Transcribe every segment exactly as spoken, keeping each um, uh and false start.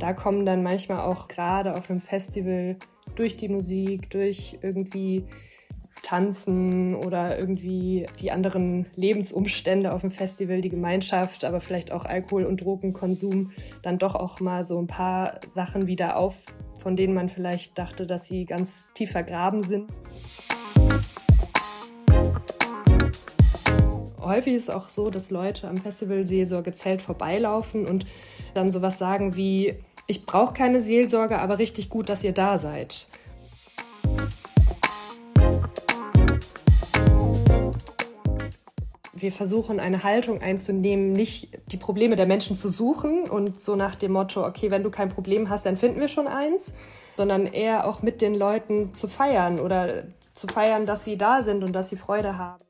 Da kommen dann manchmal auch gerade auf einem Festival durch die Musik, durch irgendwie Tanzen oder irgendwie die anderen Lebensumstände auf dem Festival, die Gemeinschaft, aber vielleicht auch Alkohol- und Drogenkonsum, dann doch auch mal so ein paar Sachen wieder auf, von denen man vielleicht dachte, dass sie ganz tief vergraben sind. Häufig ist es auch so, dass Leute am Festival Seelsorgezelt vorbeilaufen und dann sowas sagen wie: Ich brauche keine Seelsorge, aber richtig gut, dass ihr da seid. Wir versuchen, eine Haltung einzunehmen, nicht die Probleme der Menschen zu suchen und so nach dem Motto, okay, wenn du kein Problem hast, dann finden wir schon eins, sondern eher auch mit den Leuten zu feiern oder zu feiern, dass sie da sind und dass sie Freude haben.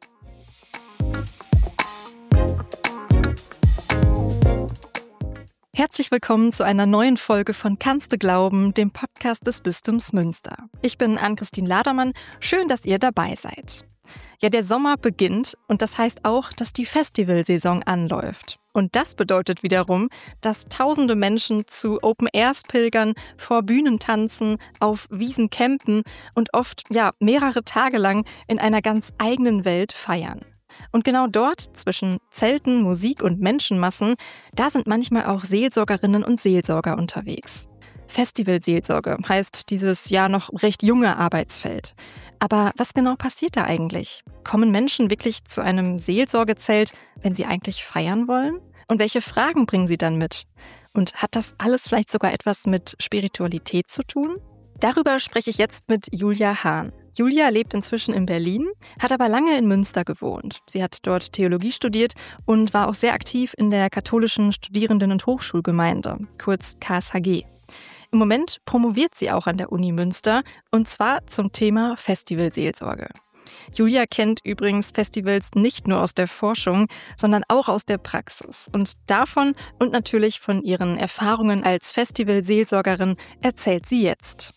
Herzlich willkommen zu einer neuen Folge von Kannste glauben, dem Podcast des Bistums Münster. Ich bin Ann-Christine Ladermann. Schön, dass ihr dabei seid. Ja, der Sommer beginnt und das heißt auch, dass die Festivalsaison anläuft. Und das bedeutet wiederum, dass tausende Menschen zu Open Airs pilgern, vor Bühnen tanzen, auf Wiesen campen und oft ja mehrere Tage lang in einer ganz eigenen Welt feiern. Und genau dort, zwischen Zelten, Musik und Menschenmassen, da sind manchmal auch Seelsorgerinnen und Seelsorger unterwegs. Festivalseelsorge heißt dieses ja noch recht junge Arbeitsfeld. Aber was genau passiert da eigentlich? Kommen Menschen wirklich zu einem Seelsorgezelt, wenn sie eigentlich feiern wollen? Und welche Fragen bringen sie dann mit? Und hat das alles vielleicht sogar etwas mit Spiritualität zu tun? Darüber spreche ich jetzt mit Julia Hahn. Julia lebt inzwischen in Berlin, hat aber lange in Münster gewohnt. Sie hat dort Theologie studiert und war auch sehr aktiv in der katholischen Studierenden- und Hochschulgemeinde, kurz K S H G. Im Moment promoviert sie auch an der Uni Münster, und zwar zum Thema Festivalseelsorge. Julia kennt übrigens Festivals nicht nur aus der Forschung, sondern auch aus der Praxis. Und davon und natürlich von ihren Erfahrungen als Festivalseelsorgerin erzählt sie jetzt.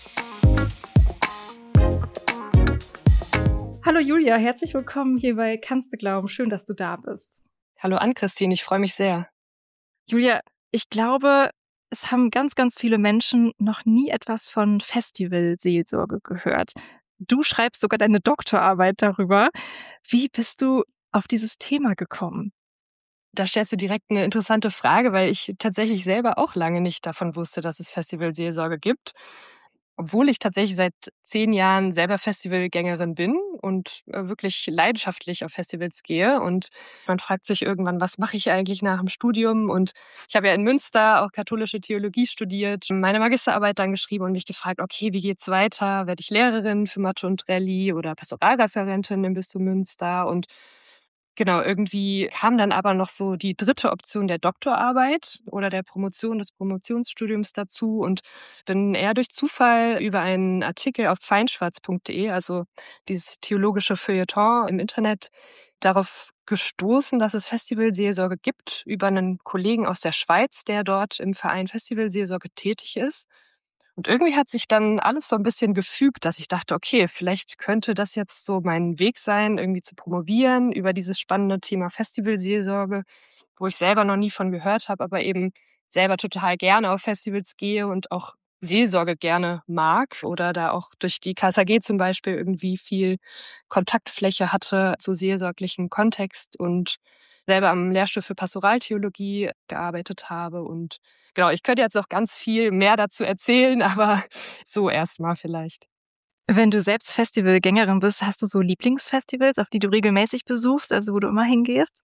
Hallo Julia, herzlich willkommen hier bei Kannste glauben. Schön, dass du da bist. Hallo Ann-Christine, ich freue mich sehr. Julia, ich glaube, es haben ganz, ganz viele Menschen noch nie etwas von Festivalseelsorge gehört. Du schreibst sogar deine Doktorarbeit darüber. Wie bist du auf dieses Thema gekommen? Da stellst du direkt eine interessante Frage, weil ich tatsächlich selber auch lange nicht davon wusste, dass es Festivalseelsorge gibt. Obwohl ich tatsächlich seit zehn Jahren selber Festivalgängerin bin und äh, wirklich leidenschaftlich auf Festivals gehe. Und man fragt sich irgendwann, was mache ich eigentlich nach dem Studium? Und ich habe ja in Münster auch katholische Theologie studiert, meine Magisterarbeit dann geschrieben und mich gefragt, okay, wie geht's weiter? Werde ich Lehrerin für Mathe und Rallye oder Pastoralreferentin im Bistum Münster? Und genau, irgendwie kam dann aber noch so die dritte Option der Doktorarbeit oder der Promotion, des Promotionsstudiums dazu und bin eher durch Zufall über einen Artikel auf feinschwarz punkt de, also dieses theologische Feuilleton im Internet, darauf gestoßen, dass es Festivalseelsorge gibt, über einen Kollegen aus der Schweiz, der dort im Verein Festivalseelsorge tätig ist. Und irgendwie hat sich dann alles so ein bisschen gefügt, dass ich dachte, okay, vielleicht könnte das jetzt so mein Weg sein, irgendwie zu promovieren über dieses spannende Thema Festivalseelsorge, wo ich selber noch nie von gehört habe, aber eben selber total gerne auf Festivals gehe und auch Seelsorge gerne mag oder da auch durch die K S H G zum Beispiel irgendwie viel Kontaktfläche hatte zu seelsorglichen Kontext und selber am Lehrstuhl für Pastoraltheologie gearbeitet habe. Und genau, ich könnte jetzt noch ganz viel mehr dazu erzählen, aber so erstmal vielleicht. Wenn du selbst Festivalgängerin bist, hast du so Lieblingsfestivals, auf die du regelmäßig besuchst, also wo du immer hingehst?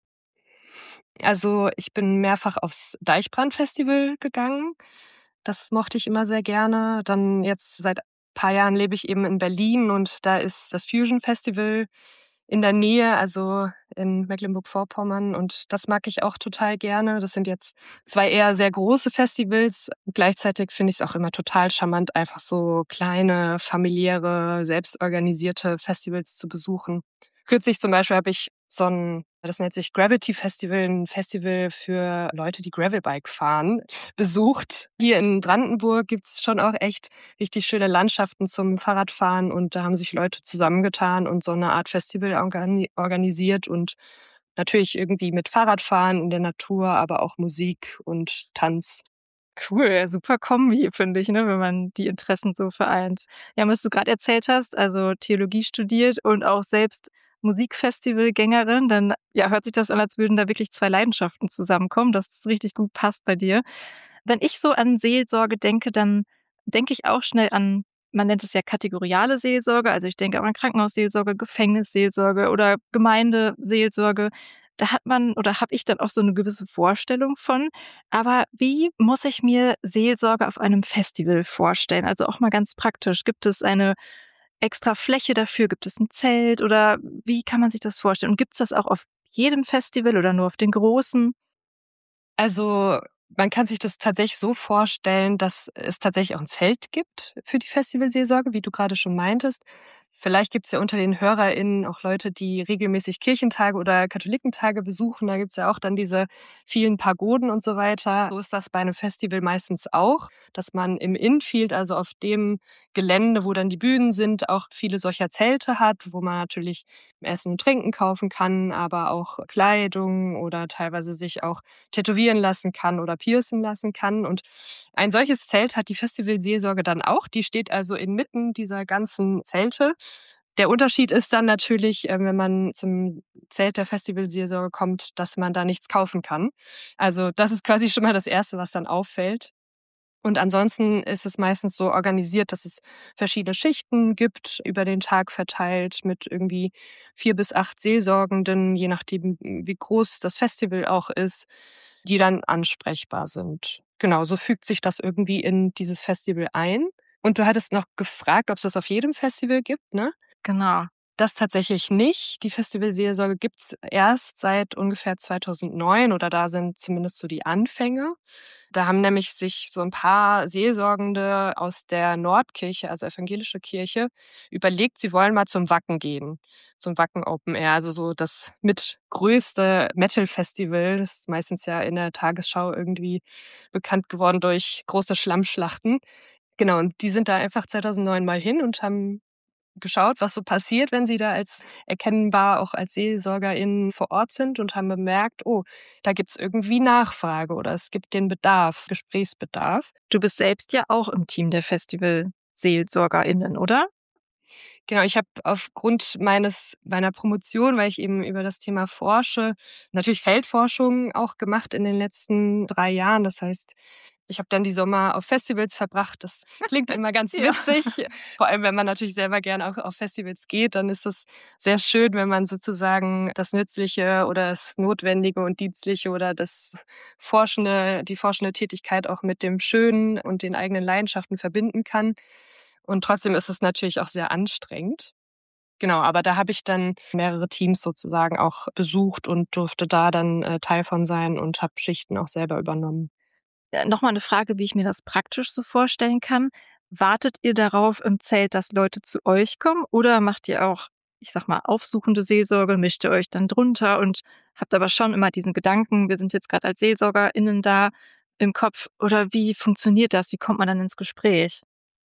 Also ich bin mehrfach aufs Deichbrand-Festival gegangen. Das mochte ich immer sehr gerne. Dann jetzt seit ein paar Jahren lebe ich eben in Berlin und da ist das Fusion Festival in der Nähe, also in Mecklenburg-Vorpommern, und das mag ich auch total gerne. Das sind jetzt zwei eher sehr große Festivals. Gleichzeitig finde ich es auch immer total charmant, einfach so kleine, familiäre, selbstorganisierte Festivals zu besuchen. Kürzlich zum Beispiel habe ich so ein, das nennt sich Gravity Festival, ein Festival für Leute, die Gravelbike fahren, besucht. Hier in Brandenburg gibt's schon auch echt richtig schöne Landschaften zum Fahrradfahren und da haben sich Leute zusammengetan und so eine Art Festival organi- organisiert und natürlich irgendwie mit Fahrradfahren in der Natur, aber auch Musik und Tanz. Cool, super Kombi, finde ich, ne, wenn man die Interessen so vereint. Ja, was du gerade erzählt hast, also Theologie studiert und auch selbst Musikfestivalgängerin, dann, ja, hört sich das an, als würden da wirklich zwei Leidenschaften zusammenkommen, dass es richtig gut passt bei dir. Wenn ich so an Seelsorge denke, dann denke ich auch schnell an, man nennt es ja kategoriale Seelsorge, also ich denke auch an Krankenhausseelsorge, Gefängnisseelsorge oder Gemeindeseelsorge. Da hat man oder habe ich dann auch so eine gewisse Vorstellung von. Aber wie muss ich mir Seelsorge auf einem Festival vorstellen? Also auch mal ganz praktisch. Gibt es eine extra Fläche dafür? Gibt es ein Zelt oder wie kann man sich das vorstellen? Und gibt's das auch auf jedem Festival oder nur auf den großen? Also, man kann sich das tatsächlich so vorstellen, dass es tatsächlich auch 'n Zelt gibt für die Festivalseelsorge, wie du grade schon meintest. Vielleicht gibt's ja unter den HörerInnen auch Leute, die regelmäßig Kirchentage oder Katholikentage besuchen. Da gibt's ja auch dann diese vielen Pagoden und so weiter. So ist das bei 'nem Festival meistens auch, dass man im Infield, also auf dem Gelände, wo dann die Bühnen sind, auch viele solcher Zelte hat, wo man natürlich Essen und Trinken kaufen kann, aber auch Kleidung oder teilweise sich auch tätowieren lassen kann oder piercen lassen kann. Und ein solches Zelt hat die Festivalseelsorge dann auch. Die steht also inmitten dieser ganzen Zelte. Der Unterschied ist dann natürlich, äh, wenn man zum Zelt der Festivalseelsorge kommt, dass man da nichts kaufen kann. Also, das ist quasi schon mal das Erste, was dann auffällt. Und ansonsten ist es meistens so organisiert, dass es verschiedene Schichten gibt, über den Tag verteilt mit irgendwie vier bis acht Seelsorgenden, je nachdem, wie groß das Festival auch ist, die dann ansprechbar sind. Genau, so fügt sich das irgendwie in dieses Festival ein. Und du hattest noch gefragt, ob's das auf jedem Festival gibt, ne? Genau. Das tatsächlich nicht. Die Festivalseelsorge gibt's erst seit ungefähr zweitausendneun oder da sind zumindest so die Anfänge. Da haben nämlich sich so 'n paar Seelsorgende aus der Nordkirche, also evangelische Kirche, überlegt, sie wollen mal zum Wacken gehen, zum Wacken Open Air, also so das mit größte Metal-Festival. Das ist meistens ja in der Tagesschau irgendwie bekannt geworden durch große Schlammschlachten. Genau, und die sind da einfach zweitausendneun mal hin und haben geschaut, was so passiert, wenn sie da als erkennbar auch als SeelsorgerInnen vor Ort sind und haben bemerkt: „Oh, da gibt's irgendwie Nachfrage oder es gibt den Bedarf, Gesprächsbedarf.“ Du bist selbst ja auch im Team der Festivalseelsorgerinnen, oder? Genau, ich habe aufgrund meines meiner Promotion, weil ich eben über das Thema forsche, natürlich Feldforschung auch gemacht in den letzten drei Jahren. Das heißt, ich habe dann die Sommer auf Festivals verbracht. Das klingt immer ganz Ja. witzig. Vor allem, wenn man natürlich selber gerne auch auf Festivals geht, dann ist es sehr schön, wenn man sozusagen das Nützliche oder das Notwendige und Dienstliche oder das forschende die forschende Tätigkeit auch mit dem Schönen und den eigenen Leidenschaften verbinden kann. Und trotzdem ist es natürlich auch sehr anstrengend. Genau, aber da habe ich dann mehrere Teams sozusagen auch besucht und durfte da dann, äh, Teil von sein und habe Schichten auch selber übernommen. Äh, noch mal 'ne Frage, wie ich mir das praktisch so vorstellen kann. Wartet ihr darauf im Zelt, dass Leute zu euch kommen oder macht ihr auch, ich sage mal, aufsuchende Seelsorge, mischt ihr euch dann drunter und habt aber schon immer diesen Gedanken: „Wir sind jetzt grad als SeelsorgerInnen da“ im Kopf oder wie funktioniert das? Wie kommt man dann ins Gespräch?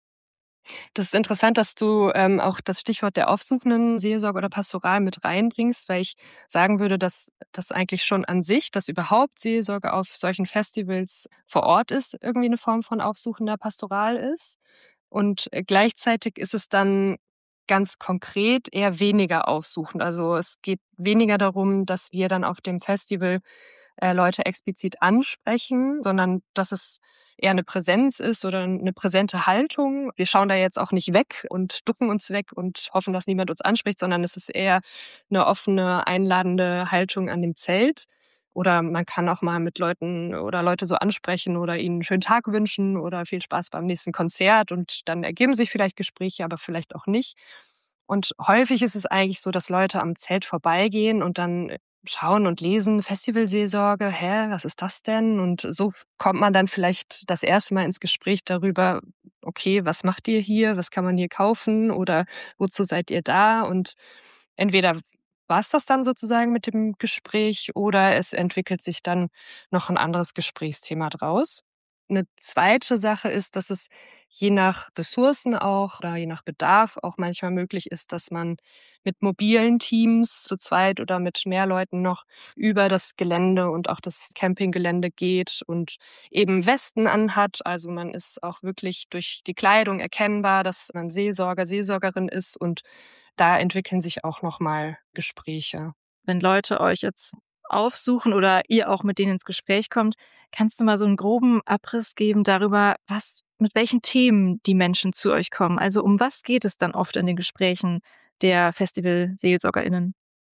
Das ist interessant, dass du, ähm, auch das Stichwort der aufsuchenden Seelsorge oder Pastoral mit reinbringst, weil ich sagen würde, dass das eigentlich schon an sich dass überhaupt Seelsorge auf solchen Festivals vor Ort ist, irgendwie 'ne Form von aufsuchender Pastoral ist. Und, äh, gleichzeitig ist es dann ganz konkret eher weniger aufsuchend. Also, es geht weniger darum, dass wir dann auf dem Festival, äh, Leute explizit ansprechen, sondern dass es eher 'ne Präsenz ist oder 'ne präsente Haltung. Wir schauen da jetzt auch nicht weg und ducken uns weg und hoffen, dass niemand uns anspricht, sondern es ist eher 'ne offene, einladende Haltung an dem Zelt. Oder man kann auch mal mit Leuten oder Leute so ansprechen oder ihnen 'n schönen Tag wünschen oder viel Spaß beim nächsten Konzert und dann ergeben sich vielleicht Gespräche, aber vielleicht auch nicht. Und häufig ist es eigentlich so, dass Leute am Zelt vorbeigehen und dann schauen und lesen: „Festivalseelsorge, hä, was ist das denn?“ Und so f kommt man dann vielleicht das erste Mal ins Gespräch darüber: „Okay, was macht ihr hier? Was kann man hier kaufen?“ Oder „Wozu seid ihr da?“ Und entweder war's das dann sozusagen mit dem Gespräch oder es entwickelt sich dann noch 'n anderes Gesprächsthema draus. 'ne zweite Sache ist, dass es je nach Ressourcen auch oder je nach Bedarf auch manchmal möglich ist, dass man mit mobilen Teams zu zweit oder mit mehr Leuten noch über das Gelände und auch das Campinggelände geht und eben Westen anhat. Also, man ist auch wirklich durch die Kleidung erkennbar, dass man Seelsorger, Seelsorgerin ist und da entwickeln sich auch noch mal Gespräche. Wenn Leute euch jetzt aufsuchen oder ihr auch mit denen ins Gespräch kommt, kannst du mal so 'n groben Abriss geben darüber, was mit welchen Themen die Menschen zu euch kommen? Also, um was geht es dann oft in den Gesprächen der Festivalseelsorgerinnen?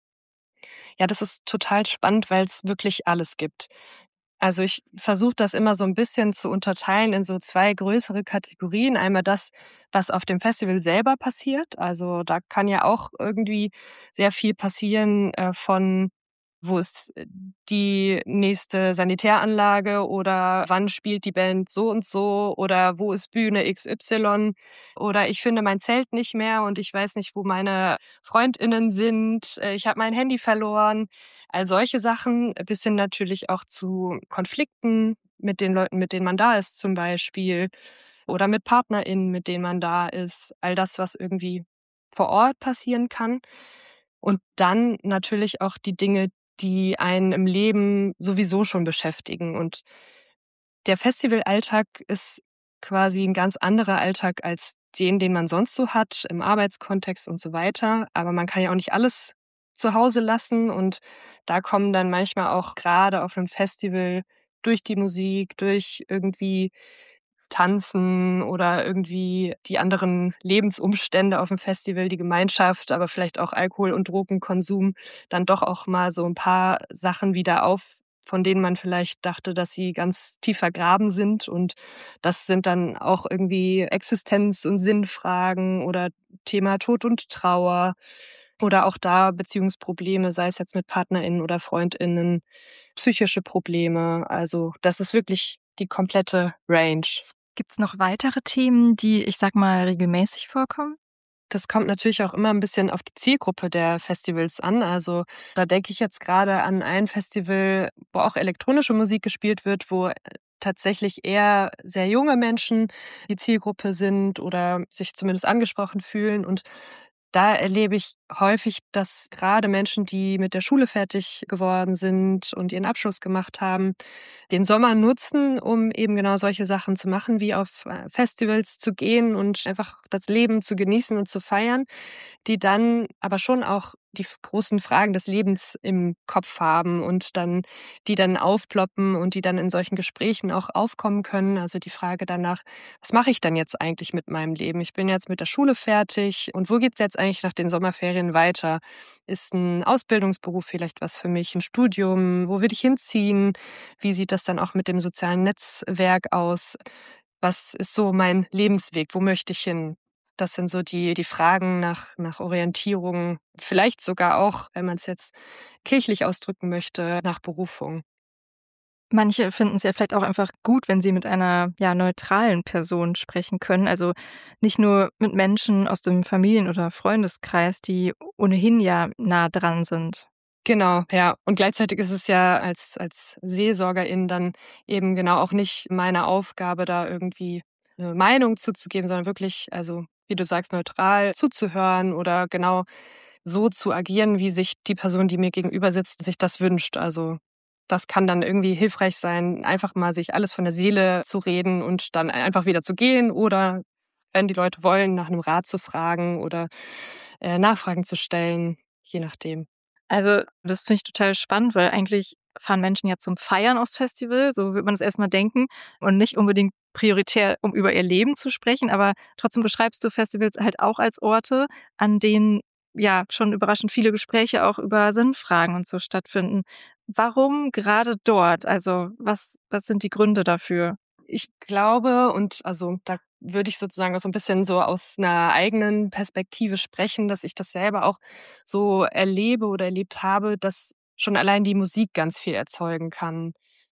Ja, das ist total spannend, weil's wirklich alles gibt. Also, ich versuche das immer so 'n bisschen zu unterteilen in so zwei größere Kategorien. Einmal das, was auf dem Festival selber passiert. Also, da kann ja auch irgendwie sehr viel passieren, äh, von wo ist die nächste Sanitäranlage oder wann spielt die Band so und so oder wo ist Bühne X Y oder ich finde mein Zelt nicht mehr und ich weiß nicht, wo meine Freundinnen sind. Äh, ich habe mein Handy verloren. All solche Sachen, bis hin natürlich auch zu Konflikten mit den Leuten, mit denen man da ist zum Beispiel oder mit PartnerInnen, mit denen man da ist. All das, was irgendwie vor Ort passieren kann. Und dann natürlich auch die Dinge, die einen im Leben sowieso schon beschäftigen. Und der Festivalalltag ist quasi 'n ganz anderer Alltag als den, den man sonst so hat im Arbeitskontext und so weiter. Aber man kann ja auch nicht alles zu Hause lassen und da kommen dann manchmal auch grade auf 'nem Festival durch die Musik, durch irgendwie Tanzen oder irgendwie die anderen Lebensumstände aufm Festival, die Gemeinschaft, aber vielleicht auch Alkohol und Drogenkonsum, dann doch auch mal so 'n paar Sachen wieder auf, von denen man vielleicht dachte, dass sie ganz tief vergraben sind. Und das sind dann auch irgendwie Existenz und Sinnfragen oder Thema Tod und Trauer oder auch da Beziehungsprobleme, sei es jetzt mit PartnerInnen oder FreundInnen, psychische Probleme. Also, das ist wirklich die komplette Range. Gibt's noch weitere Themen, die, ich sage mal, regelmäßig vorkommen? Das kommt natürlich auch immer 'n bisschen auf die Zielgruppe der Festivals an. Also, da denke ich jetzt grade an ein Festival, wo auch elektronische Musik gespielt wird, wo, äh, tatsächlich eher sehr junge Menschen die Zielgruppe sind oder sich zumindest angesprochen fühlen. Und da erlebe ich häufig, dass grade Menschen, die mit der Schule fertig geworden sind und ihren Abschluss gemacht haben, den Sommer nutzen, um eben genau solche Sachen zu machen, wie auf, äh, Festivals zu gehen und einfach das Leben zu genießen und zu feiern, die dann aber schon auch die f großen Fragen des Lebens im Kopf haben und dann die dann aufploppen und die dann in solchen Gesprächen auch aufkommen können. Also, die Frage danach: „Was mache ich denn jetzt eigentlich mit meinem Leben? Ich bin jetzt mit der Schule fertig und wo geht's jetzt eigentlich nach den Sommerferien weiter? Ist 'n Ausbildungsberuf vielleicht was für mich, 'n Studium? Wo will ich hinziehen? Wie sieht das dann auch mit dem sozialen Netzwerk aus? Was ist so mein Lebensweg? Wo möchte ich hin?“ Das sind so die die Fragen nach nach Orientierung, vielleicht sogar auch, wenn man's jetzt kirchlich ausdrücken möchte, nach Berufung. Manche finden's ja vielleicht auch einfach gut, wenn sie mit einer, ja, neutralen Person sprechen können. Also, nicht nur mit Menschen aus dem Familien oder Freundeskreis, die ohnehin ja nah dran sind. Genau, ja. Und gleichzeitig ist es ja als als Seelsorgerin dann eben genau auch nicht meine Aufgabe, da irgendwie 'ne Meinung zuzugeben, sondern wirklich, also, wie du sagst, neutral zuzuhören oder genau so zu agieren, wie sich die Person, die mir gegenüber sitzt, sich das wünscht. Also, das kann dann irgendwie hilfreich sein, einfach mal sich alles von der Seele zu reden und dann einfach wieder zu gehen oder wenn die Leute wollen, nach 'nem Rat zu fragen oder, äh, Nachfragen zu stellen, je nachdem. Also, das finde ich total spannend, weil eigentlich fahren Menschen ja zum Feiern aufs Festival, so würde man das erst mal denken und nicht unbedingt prioritär, um über ihr Leben zu sprechen. Aber trotzdem beschreibst du Festivals halt auch als Orte, an denen, ja, schon überraschend viele Gespräche auch über Sinnfragen und so stattfinden. Warum grade dort? Also, was was sind die Gründe dafür? Ich glaube und also, da würde ich sozusagen auch so 'n bisschen so aus 'ner eigenen Perspektive sprechen, dass ich das selber auch so erlebe oder erlebt habe, dass schon allein die Musik ganz viel erzeugen kann.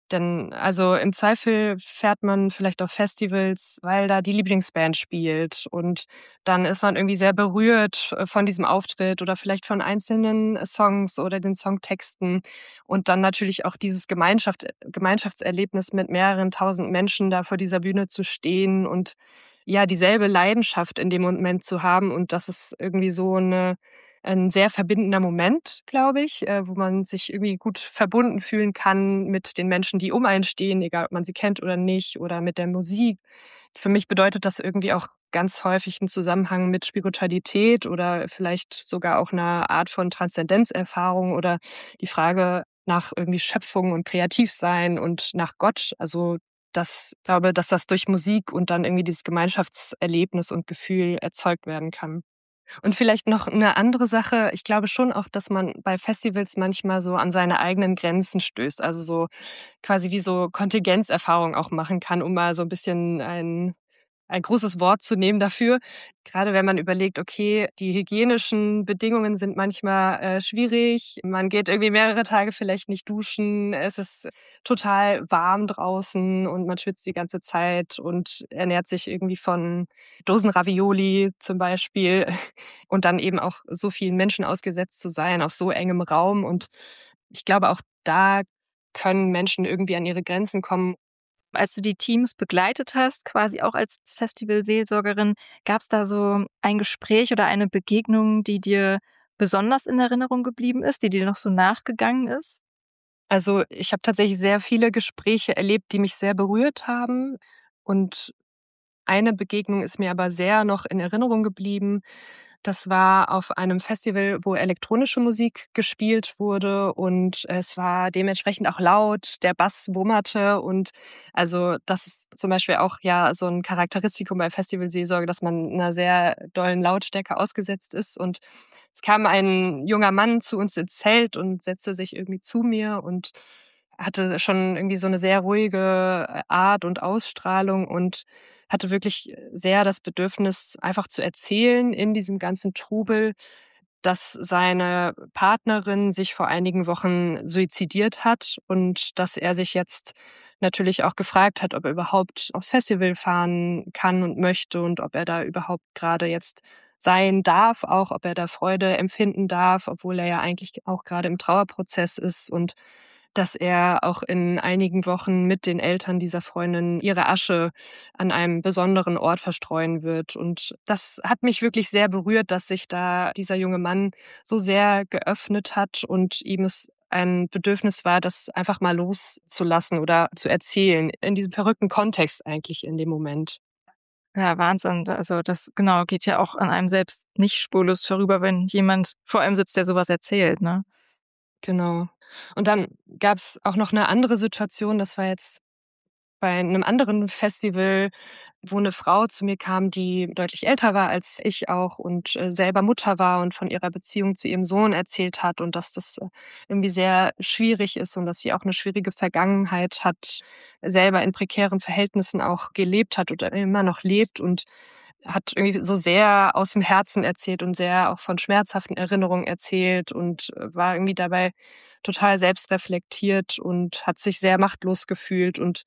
Denn also im Zweifel fährt man vielleicht auf Festivals, weil da die Lieblingsband spielt und dann ist man irgendwie sehr berührt, äh, von diesem Auftritt oder vielleicht von einzelnen Songs oder den Songtexten und dann natürlich auch dieses Gemeinschaft Gemeinschaftserlebnis mit mehreren tausend Menschen da vor dieser Bühne zu stehen und, ja, dieselbe Leidenschaft in dem Moment zu haben und das ist irgendwie so 'ne ein sehr verbindender Moment, glaube ich, äh, wo man sich irgendwie gut verbunden fühlen kann mit den Menschen, die um einen stehen, egal ob man sie kennt oder nicht oder mit der Musik. Für mich bedeutet das irgendwie auch ganz häufig 'n Zusammenhang mit Spiritualität oder vielleicht sogar auch 'ner Art von Transzendenzerfahrung oder die Frage nach irgendwie Schöpfung und Kreativsein und nach Gott. Also, das glaube, dass das durch Musik und dann irgendwie dieses Gemeinschaftserlebnis und Gefühl erzeugt werden kann. Und vielleicht noch 'ne andere Sache. Ich glaube schon auch, dass man bei Festivals manchmal so an seine eigenen Grenzen stößt, also so quasi wie so Kontingenzerfahrung auch machen kann, um mal so 'n bisschen ein ein großes Wort zu nehmen dafür. Grade wenn man überlegt, okay, die hygienischen Bedingungen sind manchmal, äh, schwierig. Man geht irgendwie mehrere Tage vielleicht nicht duschen. Es ist total warm draußen und man schwitzt die ganze Zeit und ernährt sich irgendwie von Dosen-Ravioli zum Beispiel und dann eben auch so vielen Menschen ausgesetzt zu sein auf so engem Raum. Und ich glaube, auch da können Menschen irgendwie an ihre Grenzen kommen. Als du die Teams begleitet hast, quasi auch als Festivalseelsorgerin, gab's da so ein Gespräch oder eine Begegnung, die dir besonders in Erinnerung geblieben ist, die dir noch so nachgegangen ist? Also, ich habe tatsächlich sehr viele Gespräche erlebt, die mich sehr berührt haben. Und eine Begegnung ist mir aber sehr noch in Erinnerung geblieben. Das war auf einem Festival, wo elektronische Musik gespielt wurde und es war dementsprechend auch laut, der Bass wummerte und also, das ist zum Beispiel auch, ja, so 'n Charakteristikum bei Festivalseelsorge, dass man 'ner sehr dollen Lautstärke ausgesetzt ist. Und es kam ein junger Mann zu uns ins Zelt und setzte sich irgendwie zu mir und hatte schon irgendwie so 'ne sehr ruhige Art und Ausstrahlung und hatte wirklich sehr das Bedürfnis, einfach zu erzählen in diesem ganzen Trubel, dass seine Partnerin sich vor einigen Wochen suizidiert hat und dass er sich jetzt natürlich auch gefragt hat, ob er überhaupt aufs Festival fahren kann und möchte und ob er da überhaupt grade jetzt sein darf, auch ob er da Freude empfinden darf, obwohl er ja eigentlich auch grade im Trauerprozess ist und dass er auch in einigen Wochen mit den Eltern dieser Freundin ihre Asche an einem besonderen Ort verstreuen wird. Und das hat mich wirklich sehr berührt, dass sich da dieser junge Mann so sehr geöffnet hat und ihm es ein Bedürfnis war, das einfach mal loszulassen oder zu erzählen in diesem verrückten Kontext eigentlich in dem Moment. Ja, Wahnsinn. Also, das genau, geht ja auch an einem selbst nicht spurlos vorüber, wenn jemand vor einem sitzt, der so was erzählt, ne? Genau. Und dann gab's auch noch 'ne andere Situation, das war jetzt bei 'nem anderen Festival, wo 'ne Frau zu mir kam, die deutlich älter war als ich auch und, äh, selber Mutter war und von ihrer Beziehung zu ihrem Sohn erzählt hat und dass das, äh, irgendwie sehr schwierig ist und dass sie auch 'ne schwierige Vergangenheit hat, selber in prekären Verhältnissen auch gelebt hat oder immer noch lebt und hat irgendwie so sehr aus'm Herzen erzählt und sehr auch von schmerzhaften Erinnerungen erzählt und, äh, war irgendwie dabei total selbstreflektiert und hat sich sehr machtlos gefühlt und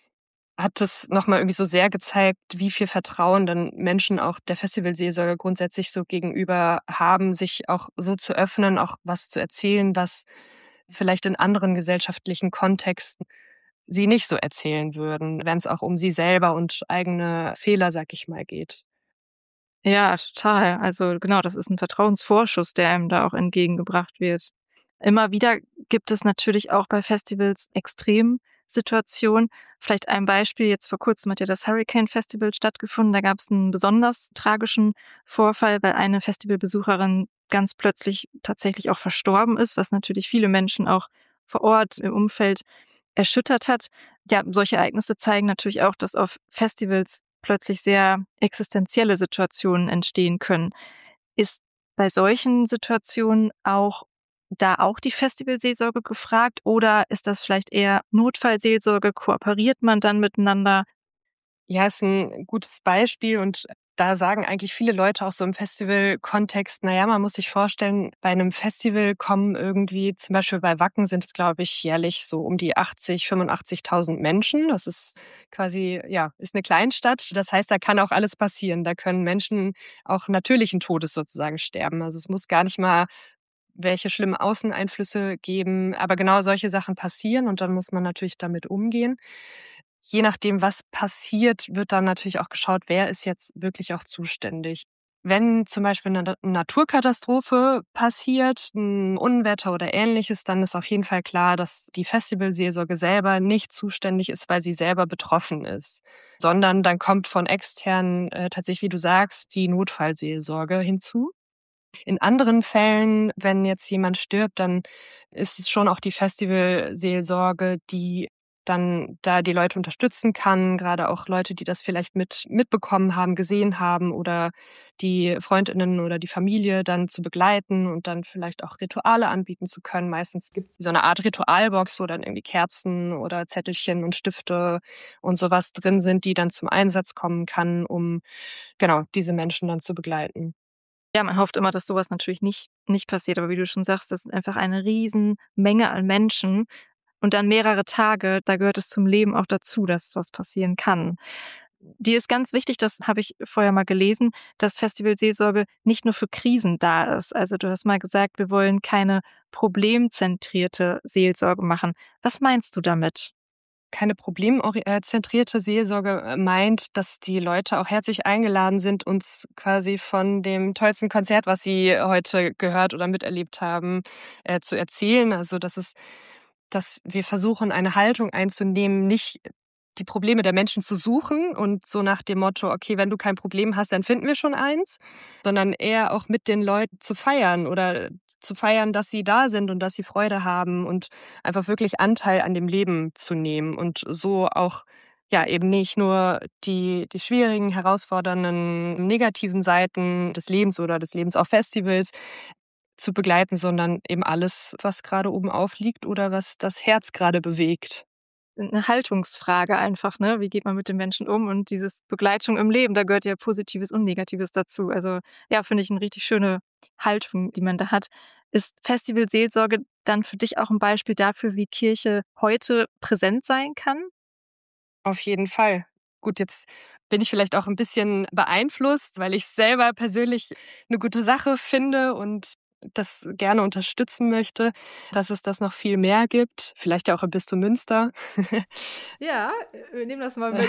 hat das noch mal irgendwie so sehr gezeigt, wie viel Vertrauen dann Menschen auch der Festivalseelsorge grundsätzlich so gegenüber haben, sich auch so zu öffnen, auch was zu erzählen, was vielleicht in anderen gesellschaftlichen Kontexten sie nicht so erzählen würden, wenn's auch um sie selber und eigene Fehler, sage ich mal, geht. Ja, total. Also, genau, das ist 'n Vertrauensvorschuss, der einem da auch entgegengebracht wird. Immer wieder gibt es natürlich auch bei Festivals Extremsituationen. Vielleicht ein Beispiel, jetzt vor Kurzem hat ja das Hurricane Festival stattgefunden. Da gab's 'n besonders tragischen Vorfall, weil eine Festivalbesucherin ganz plötzlich tatsächlich auch verstorben ist, was natürlich viele Menschen auch vor Ort im Umfeld erschüttert hat. Ja, solche Ereignisse zeigen natürlich auch, dass auf Festivals plötzlich sehr existenzielle Situationen entstehen können. Ist bei solchen Situationen auch da auch die Festivalseelsorge gefragt oder ist das vielleicht eher Notfallseelsorge? Kooperiert man dann miteinander? Ja, ist 'n gutes Beispiel und Da sagen eigentlich viele Leute auch so im Festivalkontext: „Na ja, man muss sich vorstellen, bei 'nem Festival kommen irgendwie“, zum Beispiel bei Wacken sind es, glaube ich, jährlich so um die achtzig, fünfundachtzigtausend Menschen. Das ist quasi ja, ist 'ne Kleinstadt. Das heißt, da kann auch alles passieren. Da können Menschen auch natürlichen Todes sozusagen sterben. Also, es muss gar nicht mal welche schlimmen Außeneinflüsse geben, aber genau solche Sachen passieren und dann muss man natürlich damit umgehen. Je nachdem, was passiert, wird dann natürlich auch geschaut, wer ist jetzt wirklich auch zuständig. Wenn zum Beispiel 'ne Na Naturkatastrophe passiert, 'n Unwetter oder Ähnliches, dann ist auf jeden Fall klar, dass die Festivalseelsorge selber nicht zuständig ist, weil sie selber betroffen ist, sondern dann kommt von extern, äh, tatsächlich, wie du sagst, die Notfallseelsorge hinzu. In anderen Fällen, wenn jetzt jemand stirbt, dann ist es schon auch die Festivalseelsorge, die dann da die Leute unterstützen kann, grade auch Leute, die das vielleicht mit mitbekommen haben, gesehen haben oder die Freundinnen oder die Familie dann zu begleiten und dann vielleicht auch Rituale anbieten zu können. Meistens gibt's so 'ne Art Ritualbox, wo dann irgendwie Kerzen oder Zettelchen und Stifte und so was drin sind, die dann zum Einsatz kommen kann, um, genau, diese Menschen dann zu begleiten. Ja, man hofft immer, dass so was natürlich nicht nicht passiert, aber wie du schon sagst, das ist einfach eine Riesenmenge an Menschen und dann mehrere Tage, da gehört es zum Leben auch dazu, dass was passieren kann. Dir ist ganz wichtig, das habe ich vorher mal gelesen, dass Festivalseelsorge nicht nur für Krisen da ist. Also, du hast mal gesagt: „Wir wollen keine problemzentrierte Seelsorge machen.“ Was meinst du damit? Keine problemori äh, zentrierte Seelsorge, äh, meint, dass die Leute auch herzlich eingeladen sind, uns quasi von dem tollsten Konzert, was sie heute gehört oder miterlebt haben, äh, zu erzählen. Also, dass es dass wir versuchen, eine Haltung einzunehmen, nicht die Probleme der Menschen zu suchen und so nach dem Motto: „Okay, wenn du kein Problem hast, dann finden wir schon eins“, sondern eher auch mit den Leuten zu feiern oder zu feiern, dass sie da sind und dass sie Freude haben und einfach wirklich Anteil an dem Leben zu nehmen und so auch, ja, eben nicht nur die die schwierigen, herausfordernden, negativen Seiten des Lebens oder des Lebens auf Festivals zu begleiten, sondern eben alles, was grade obenauf liegt oder was das Herz grade bewegt. 'Ne Haltungsfrage einfach, ne? Wie geht man mit den Menschen um? Und dieses Begleitung im Leben, da gehört ja Positives und Negatives dazu. Also, ja, finde ich 'n richtig schöne Haltung, die man da hat. Ist Festivalseelsorge dann für dich auch 'n Beispiel dafür, wie Kirche heute präsent sein kann? Auf jeden Fall. Gut, jetzt bin ich vielleicht auch 'n bisschen beeinflusst, weil ich's selber persönlich 'ne gute Sache finde und das gerne unterstützen möchte, dass es das noch viel mehr gibt, vielleicht ja auch im Bistum Münster. Ja, wir nehmen das mal mit.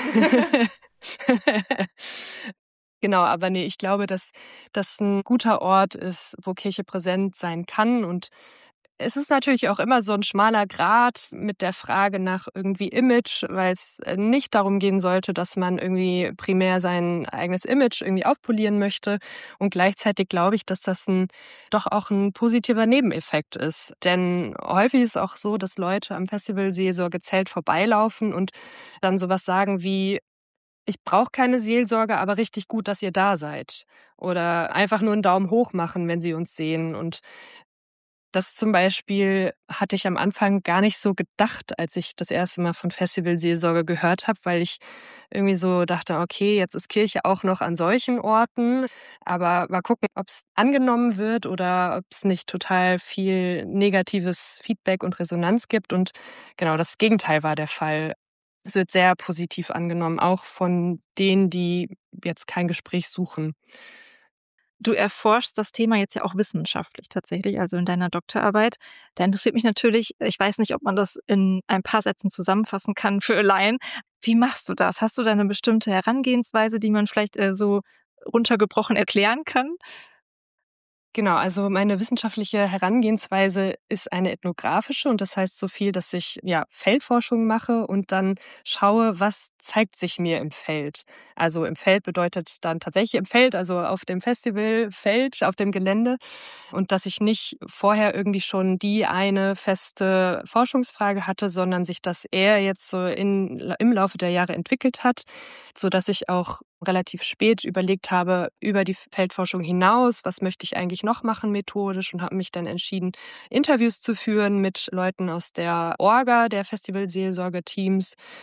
Genau, aber ne, ich glaube, dass das 'n guter Ort ist, wo Kirche präsent sein kann und es ist natürlich auch immer so 'n schmaler Grat mit der Frage nach irgendwie Image, weil's, äh, nicht darum gehen sollte, dass man irgendwie primär sein eigenes Image irgendwie aufpolieren möchte und gleichzeitig glaube ich, dass das 'n doch auch 'n positiver Nebeneffekt ist. Denn häufig ist es auch so, dass Leute am Festivalseelsorgezelt vorbeilaufen und dann so was sagen wie: „Ich brauche keine Seelsorge, aber richtig gut, dass ihr da seid.“ Oder einfach nur 'n Daumen hoch machen, wenn sie uns sehen und das zum Beispiel hatte ich am Anfang gar nicht so gedacht, als ich das erste Mal von Festivalseelsorge gehört habe, weil ich irgendwie so dachte: „Okay, jetzt ist Kirche auch noch an solchen Orten, aber mal gucken, ob's angenommen wird oder ob's nicht total viel negatives Feedback und Resonanz gibt.“ Und genau das Gegenteil war der Fall. Es wird sehr positiv angenommen, auch von denen, die jetzt kein Gespräch suchen. Du erforschst das Thema jetzt ja auch wissenschaftlich tatsächlich, also in deiner Doktorarbeit. Da interessiert mich natürlich ich weiß nicht, ob man das in ein paar Sätzen zusammenfassen kann für Laien. Wie machst du das? Hast du da 'ne bestimmte Herangehensweise, die man vielleicht, äh, so runtergebrochen erklären kann? Genau, also meine wissenschaftliche Herangehensweise ist eine ethnographische und das heißt so viel, dass ich, ja, Feldforschung mache und dann schaue, was zeigt sich mir im Feld. Also, im Feld bedeutet dann tatsächlich im Feld, also auf dem Festivalfeld, auf dem Gelände und dass ich nicht vorher irgendwie schon die eine feste Forschungsfrage hatte, sondern sich das eher jetzt so in im Laufe der Jahre entwickelt hat, sodass ich auch relativ spät überlegt habe, über die Feldforschung hinaus, was möchte ich eigentlich noch machen methodisch und habe mich dann entschieden, Interviews zu führen mit Leuten aus der Orga der Festivalseelsorge-Teams.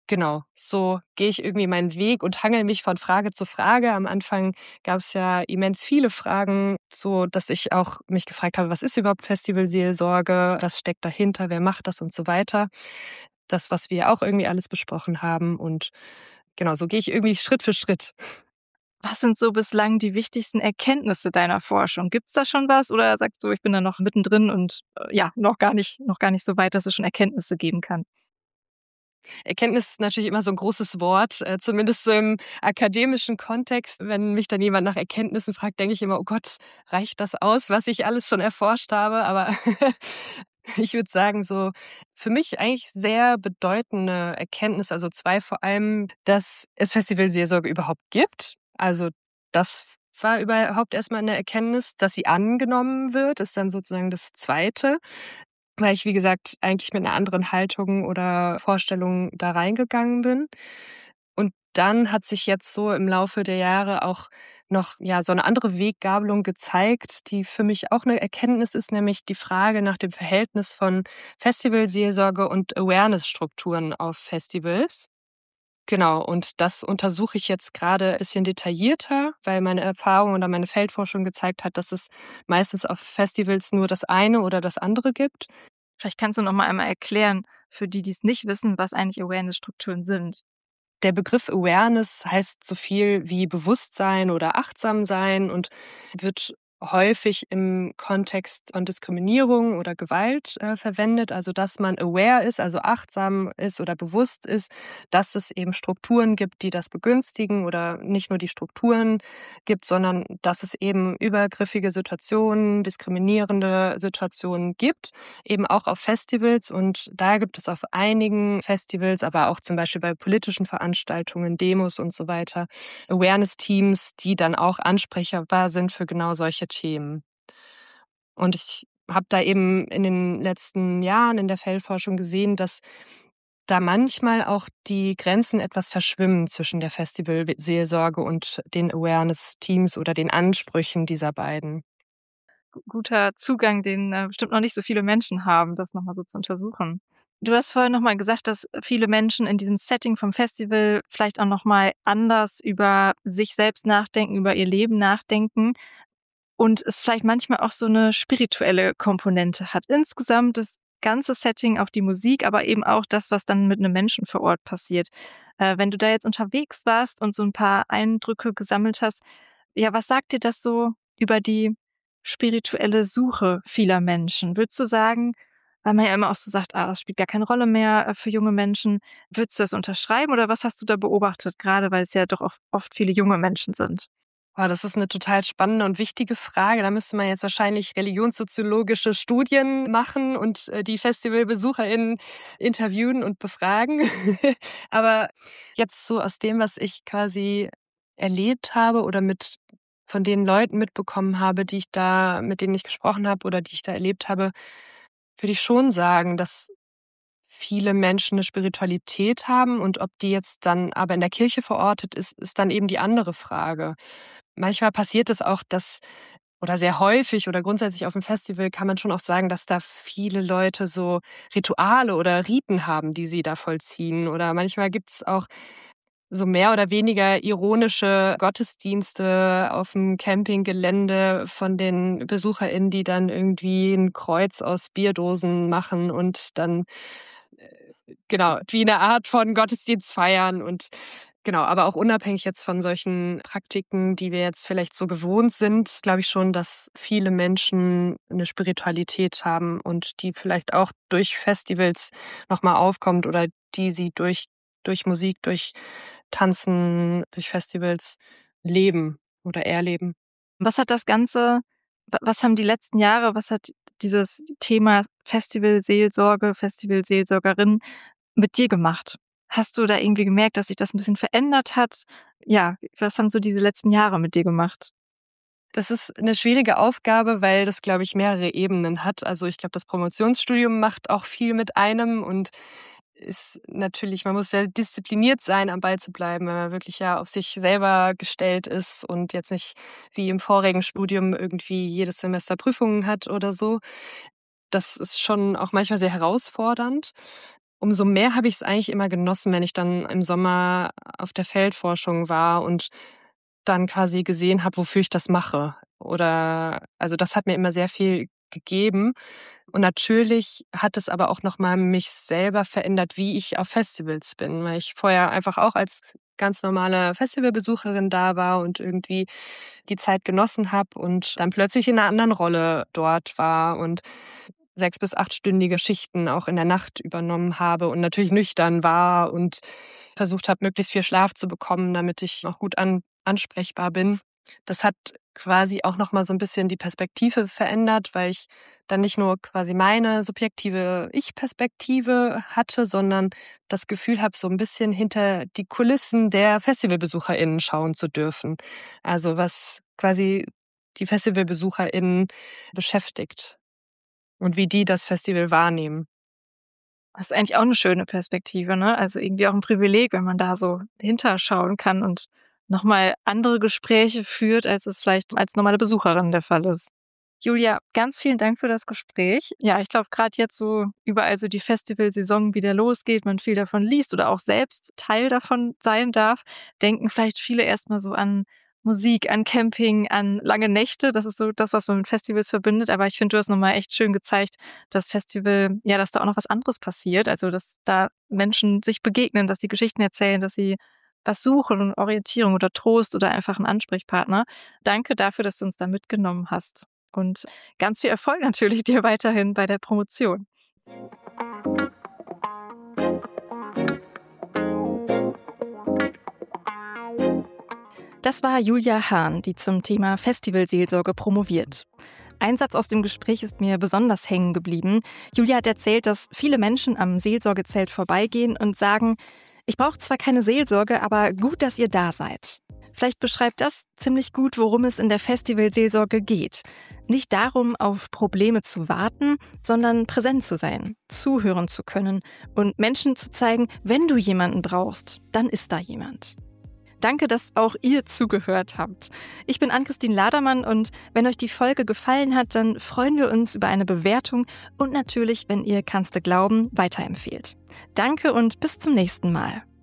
Genau, so gehe ich irgendwie meinen Weg und hangele mich von Frage zu Frage. Am Anfang gab's ja immens viele Fragen, so dass ich auch mich gefragt habe: „Was ist überhaupt Festivalseelsorge? Was steckt dahinter? Wer macht das?“ und so weiter. Das, was wir auch irgendwie alles besprochen haben und genau, so gehe ich irgendwie Schritt für Schritt. Was sind so bislang die wichtigsten Erkenntnisse deiner Forschung? Gibt's da schon was oder sagst du: „Ich bin da noch mittendrin und, äh, ja, noch gar nicht noch gar nicht so weit, dass es schon Erkenntnisse geben kann?“ Erkenntnis ist natürlich immer so 'n großes Wort, äh, zumindest so im akademischen Kontext. Wenn mich dann jemand nach Erkenntnissen fragt, denke ich immer: „Oh Gott, reicht das aus, was ich alles schon erforscht habe?“ Aber ich würde sagen, so für mich eigentlich sehr bedeutende Erkenntnis, also zwei vor allem, dass es Festivalseelsorge überhaupt gibt. Also, das war überhaupt erst mal 'ne Erkenntnis. Dass sie angenommen wird, ist dann sozusagen das Zweite, weil ich, wie gesagt, eigentlich mit 'ner anderen Haltung oder Vorstellung da reingegangen bin. Und dann hat sich jetzt so im Laufe der Jahre auch noch, ja, so 'ne andere Weggabelung gezeigt, die für mich auch 'ne Erkenntnis ist, nämlich die Frage nach dem Verhältnis von Festivalseelsorge und Awareness-Strukturen auf Festivals. Genau, und das untersuche ich jetzt grade bisschen detaillierter, weil meine Erfahrung oder meine Feldforschung gezeigt hat, dass es meistens auf Festivals nur das eine oder das andere gibt. Vielleicht kannst du noch mal einmal erklären, für die, die's nicht wissen, was eigentlich Awareness-Strukturen sind. Der Begriff Awareness heißt so viel wie Bewusstsein oder Achtsamsein und wird häufig im Kontext von Diskriminierung oder Gewalt, äh, verwendet. Also, dass man aware ist, also achtsam ist oder bewusst ist, dass es eben Strukturen gibt, die das begünstigen oder nicht nur die Strukturen gibt, sondern dass es eben übergriffige Situationen, diskriminierende Situationen gibt, eben auch auf Festivals. Und da gibt es auf einigen Festivals, aber auch zum Beispiel bei politischen Veranstaltungen, Demos und so weiter, Awareness-Teams, die dann auch ansprechbar sind für genau solche Themen. Und ich habe da eben in den letzten Jahren in der Feldforschung gesehen, dass da manchmal auch die Grenzen etwas verschwimmen zwischen der Festival w Seelsorge und den Awareness-Teams oder den Ansprüchen dieser beiden. Gu guter Zugang, den, äh, bestimmt noch nicht so viele Menschen haben, das noch mal so zu untersuchen. Du hast vorhin noch mal gesagt, dass viele Menschen in diesem Setting vom Festival vielleicht auch noch mal anders über sich selbst nachdenken, über ihr Leben nachdenken und es vielleicht manchmal auch so 'ne spirituelle Komponente hat. Insgesamt das ganze Setting, auch die Musik, aber eben auch das, was dann mit 'nem Menschen vor Ort passiert. Äh, wenn du da jetzt unterwegs warst und so 'n paar Eindrücke gesammelt hast, ja, was sagt dir das so über die spirituelle Suche vieler Menschen? Würdest du sagen weil man ja immer auch so sagt: „Ah, das spielt gar keine Rolle mehr, äh, für junge Menschen.“ Würdest du das unterschreiben oder was hast du da beobachtet, grade weil es ja doch auch oft viele junge Menschen sind? Oh, das ist 'ne total spannende und wichtige Frage. Da müsste man jetzt wahrscheinlich religionssoziologische Studien machen und, äh, die FestivalbesucherInnen interviewen und befragen. Aber jetzt so aus dem, was ich quasi erlebt habe oder mit von den Leuten mitbekommen habe, die ich da mit denen ich gesprochen habe oder die ich da erlebt habe, würde ich schon sagen, dass viele Menschen 'ne Spiritualität haben und ob die jetzt dann aber in der Kirche verortet ist, ist dann eben die andere Frage. Manchmal passiert es auch, dass oder sehr häufig oder grundsätzlich auf'm Festival kann man schon auch sagen, dass da viele Leute so Rituale oder Riten haben, die sie da vollziehen. Oder manchmal gibt's auch so mehr oder weniger ironische Gottesdienste auf'm Campinggelände von den BesucherInnen, die dann irgendwie 'n Kreuz aus Bierdosen machen und dann, äh, genau, wie 'ne Art von Gottesdienst feiern und genau. Aber auch unabhängig jetzt von solchen Praktiken, die wir jetzt vielleicht so gewohnt sind, glaube ich schon, dass viele Menschen 'ne Spiritualität haben und die vielleicht auch durch Festivals noch mal aufkommt oder die sie durch durch Musik, durch Tanzen, durch Festivals leben oder erleben. Was hat das Ganze wa was haben die letzten Jahre was hat dieses Thema Festivalseelsorge, Festivalseelsorgerin mit dir gemacht? Hast du da irgendwie gemerkt, dass sich das 'n bisschen verändert hat? Ja, was haben so diese letzten Jahre mit dir gemacht? Das ist 'ne schwierige Aufgabe, weil das, glaube ich, mehrere Ebenen hat. Also, ich glaube, das Promotionsstudium macht auch viel mit einem und ist natürlich man muss sehr diszipliniert sein, am Ball zu bleiben, wenn man wirklich ja auf sich selber gestellt ist und jetzt nicht wie im vorigen Studium irgendwie jedes Semester Prüfungen hat oder so. Das ist schon auch manchmal sehr herausfordernd. umso mehr habe ich's eigentlich immer genossen, wenn ich dann im Sommer auf der Feldforschung war und dann quasi gesehen habe, wofür ich das mache. Oder also, das hat mir immer sehr viel gegeben. Und natürlich hat es aber auch noch mal mich selber verändert, wie ich auf Festivals bin, weil ich vorher einfach auch als ganz normale Festivalbesucherin da war und irgendwie die Zeit genossen habe und dann plötzlich in 'ner anderen Rolle dort war und sechs bis achtstündige Schichten auch in der Nacht übernommen habe und natürlich nüchtern war und versucht habe, möglichst viel Schlaf zu bekommen, damit ich auch gut an ansprechbar bin. Das hat quasi auch noch mal so 'n bisschen die Perspektive verändert, weil ich dann nicht nur quasi meine subjektive Ich-Perspektive hatte, sondern das Gefühl habe, so 'n bisschen hinter die Kulissen der FestivalbesucherInnen schauen zu dürfen. Also, was quasi die FestivalbesucherInnen beschäftigt und wie die das Festival wahrnehmen. Das ist eigentlich auch 'ne schöne Perspektive, ne? Also, irgendwie auch 'n Privileg, wenn man da so hinterschauen kann und noch mal andere Gespräche führt, als es vielleicht als normale Besucherin der Fall ist. Julia, ganz vielen Dank für das Gespräch. Ja, ich glaube, grad jetzt, wo überall so die Festivalsaison wieder losgeht, man viel davon liest oder auch selbst Teil davon sein darf, denken vielleicht viele erst mal so an Musik, an Camping, an lange Nächte. Das ist so das, was man mit Festivals verbindet. Aber ich finde, du hast noch mal echt schön gezeigt, das Festival ja, dass da auch noch was anderes passiert. Also, dass da Menschen sich begegnen, dass sie Geschichten erzählen, dass sie was suchen, Orientierung oder Trost oder einfach 'n Ansprechpartner. Danke dafür, dass du uns da mitgenommen hast. Und ganz viel Erfolg natürlich dir weiterhin bei der Promotion. Das war Julia Hahn, die zum Thema Festivalseelsorge promoviert. Ein Satz aus dem Gespräch ist mir besonders hängen geblieben. Julia hat erzählt, dass viele Menschen am Seelsorgezelt vorbeigehen und sagen: „Ich brauche zwar keine Seelsorge, aber gut, dass ihr da seid." Vielleicht beschreibt das ziemlich gut, worum es in der Festivalseelsorge geht. Nicht darum, auf Probleme zu warten, sondern präsent zu sein, zuhören zu können und Menschen zu zeigen, wenn du jemanden brauchst, dann ist da jemand. Danke, dass auch ihr zugehört habt. Ich bin Ann-Christine Ladermann und wenn euch die Folge gefallen hat, dann freuen wir uns über eine Bewertung und natürlich, wenn ihr Kannste glauben weiterempfehlt. Danke und bis zum nächsten Mal.